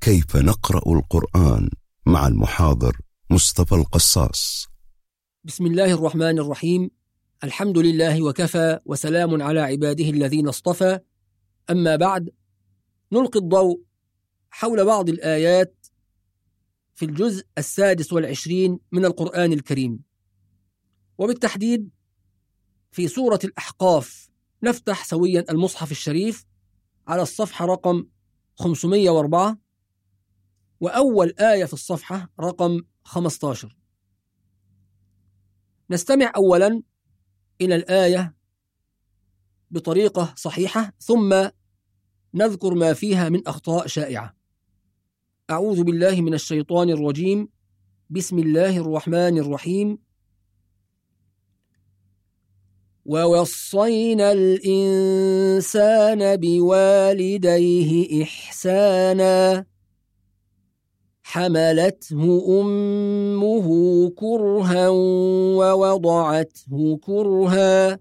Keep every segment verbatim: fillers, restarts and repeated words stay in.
كيف نقرأ القرآن مع المحاضر مصطفى القصاص. بسم الله الرحمن الرحيم. الحمد لله وكفى، وسلام على عباده الذين اصطفى. أما بعد، نلقي الضوء حول بعض الآيات في الجزء السادس والعشرين من القرآن الكريم، وبالتحديد في سورة الأحقاف. نفتح سويا المصحف الشريف على الصفحة رقم خمسمائة وأربعة، وأول آية في الصفحة رقم خمسة عشر. نستمع أولا إلى الآية بطريقة صحيحة، ثم نذكر ما فيها من أخطاء شائعة. أعوذ بالله من الشيطان الرجيم. بسم الله الرحمن الرحيم. ووصينا الإنسان بوالديه إحسانا حملته أمه كرها ووضعته كرها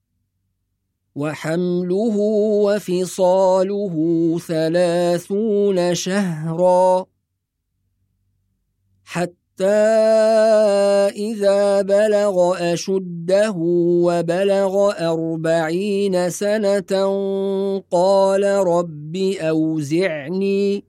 وحمله وفصاله ثلاثون شهرا حتى إذا بلغ أشده وبلغ أربعين سنة قال رب أوزعني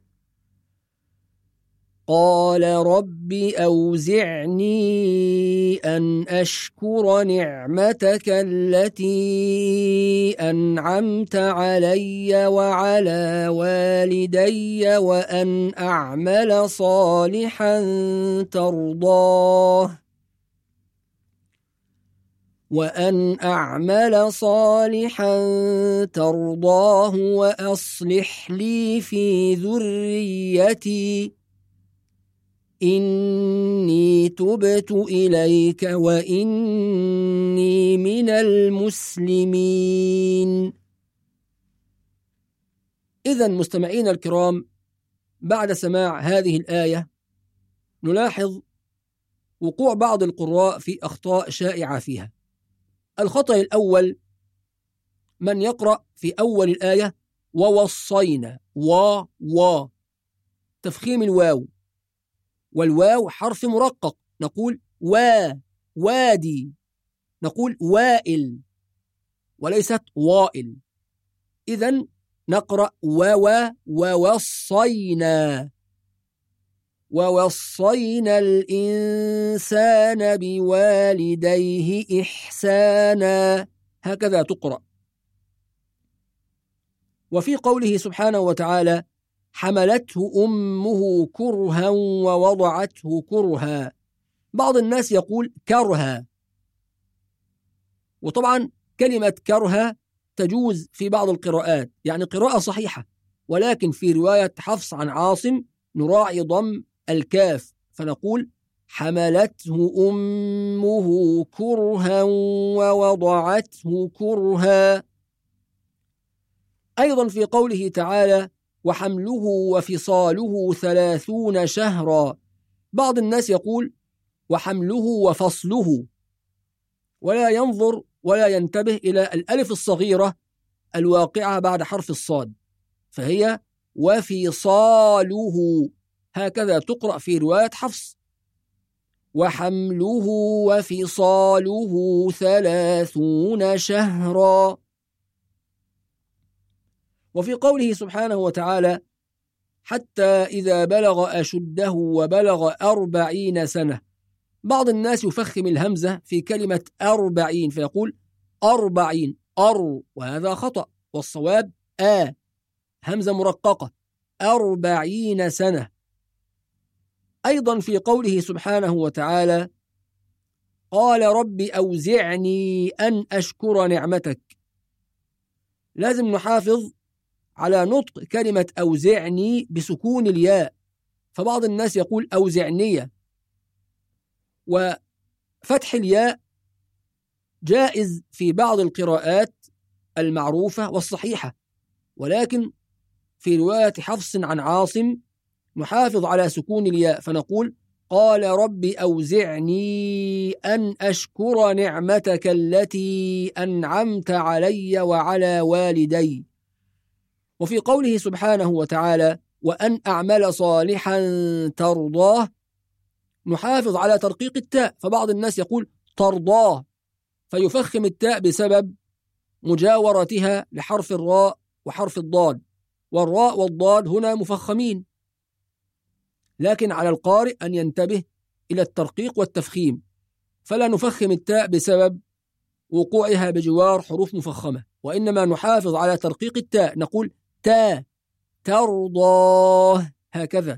قال رب أوزعني أن أشكر نعمتك التي أنعمت علي وعلى والدي وأن أعمل صالحا ترضاه وأن أعمل صالحا ترضاه وأصلح لي في ذريتي إني تبت إليك وإني من المسلمين. إذن مستمعين الكرام، بعد سماع هذه الآية نلاحظ وقوع بعض القراء في أخطاء شائعة فيها. الخطأ الأول، من يقرأ في أول الآية ووصينا و و تفخيم الواو، والواو حرف مرقق، نقول وا وادي، نقول وائل وليست وائل. إذن نقرأ ووا ووصينا ووصينا الإنسان بوالديه إحسانا، هكذا تقرأ. وفي قوله سبحانه وتعالى حملته أمه كرها ووضعته كرها، بعض الناس يقول كرها، وطبعا كلمة كرها تجوز في بعض القراءات، يعني قراءة صحيحة، ولكن في رواية حفص عن عاصم نراعي ضم الكاف فنقول حملته أمه كرها ووضعته كرها. أيضا في قوله تعالى وحمله وفصاله ثلاثون شهرا، بعض الناس يقول وحمله وفصله، ولا ينظر ولا ينتبه إلى الألف الصغيرة الواقعة بعد حرف الصاد، فهي وفصاله، هكذا تقرأ في رواية حفص، وحمله وفصاله ثلاثون شهرا. وفي قوله سبحانه وتعالى حتى إذا بلغ أشده وبلغ أربعين سنة، بعض الناس يفخم الهمزة في كلمة أربعين فيقول أربعين أر، وهذا خطأ، والصواب آ، همزة مرققة، أربعين سنة. أيضا في قوله سبحانه وتعالى قال رب أوزعني أن أشكر نعمتك، لازم نحافظ على نطق كلمة أوزعني بسكون الياء، فبعض الناس يقول أوزعنية، وفتح الياء جائز في بعض القراءات المعروفة والصحيحة، ولكن في رواية حفص عن عاصم نحافظ على سكون الياء فنقول قال رب أوزعني أن أشكر نعمتك التي أنعمت علي وعلى والدي. وفي قوله سبحانه وتعالى وأن أعمل صالحا ترضاه نحافظ على ترقيق التاء، فبعض الناس يقول ترضاه فيفخم التاء بسبب مجاورتها لحرف الراء وحرف الضاد، والراء والضاد هنا مفخمين، لكن على القارئ أن ينتبه إلى الترقيق والتفخيم، فلا نفخم التاء بسبب وقوعها بجوار حروف مفخمة، وإنما نحافظ على ترقيق التاء، نقول تا ترضاه هكذا.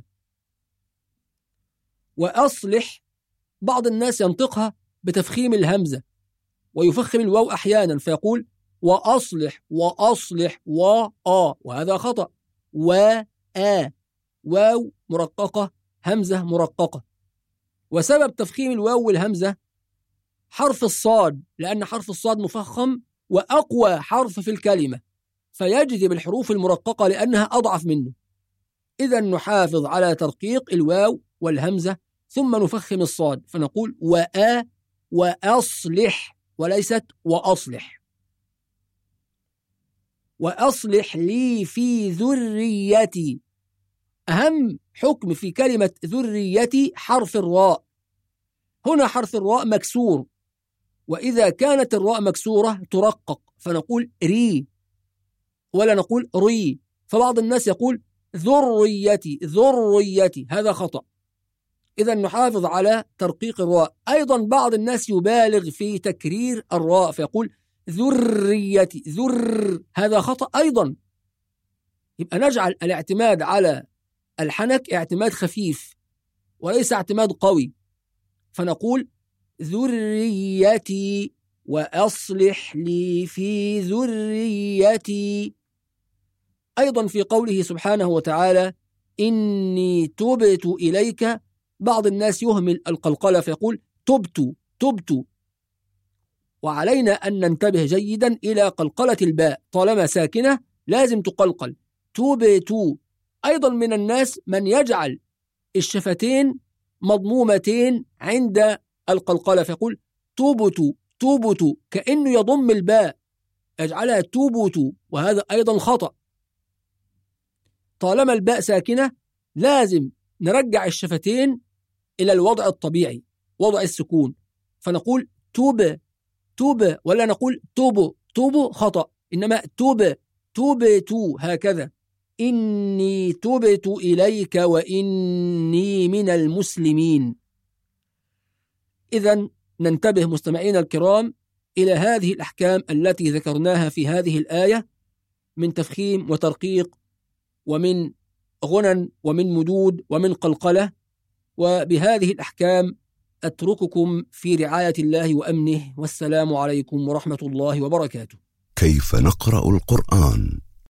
وأصلح بعض الناس ينطقها بتفخيم الهمزة ويفخم الواو أحيانا فيقول وأصلح وأصلح وآ، وهذا خطأ. وآ واو مرققة همزة مرققة، وسبب تفخيم الواو والهمزة حرف الصاد، لأن حرف الصاد مفخم وأقوى حرف في الكلمة فيجذب الحروف المرققة لأنها أضعف منه. إذا نحافظ على ترقيق الواو والهمزة ثم نفخم الصاد فنقول وآ وأصلح وليست وأصلح. وأصلح لي في ذريتي، أهم حكم في كلمة ذريتي حرف الراء، هنا حرف الراء مكسور، وإذا كانت الراء مكسورة ترقق فنقول ري ولا نقول ري، فبعض الناس يقول ذريتي ذريتي، هذا خطأ. إذا نحافظ على ترقيق الراء. أيضا بعض الناس يبالغ في تكرير الراء فيقول ذريتي ذر، هذا خطأ أيضا. يبقى نجعل الاعتماد على الحنك اعتماد خفيف وليس اعتماد قوي، فنقول ذريتي وأصلح لي في ذريتي. أيضا في قوله سبحانه وتعالى إني تبت إليك، بعض الناس يهمل القلقلة فيقول تبت تبت، وعلينا أن ننتبه جيدا إلى قلقلة الباء، طالما ساكنة لازم تقلقل تبت. أيضا من الناس من يجعل الشفتين مضمومتين عند القلقلة فيقول تبت تبت كأنه يضم الباء يجعلها تبت، وهذا أيضا خطأ. طالما الباء ساكنة لازم نرجع الشفتين إلى الوضع الطبيعي وضع السكون، فنقول توب توب ولا نقول توب توب، خطأ، إنما توب توبتو هكذا. إني تبت إليك وإني من المسلمين. إذن ننتبه مستمعينا الكرام إلى هذه الأحكام التي ذكرناها في هذه الآية من تفخيم وترقيق ومن غنى ومن مدود ومن قلقلة، وبهذه الأحكام أترككم في رعاية الله وأمنه، والسلام عليكم ورحمة الله وبركاته. كيف نقرأ القرآن؟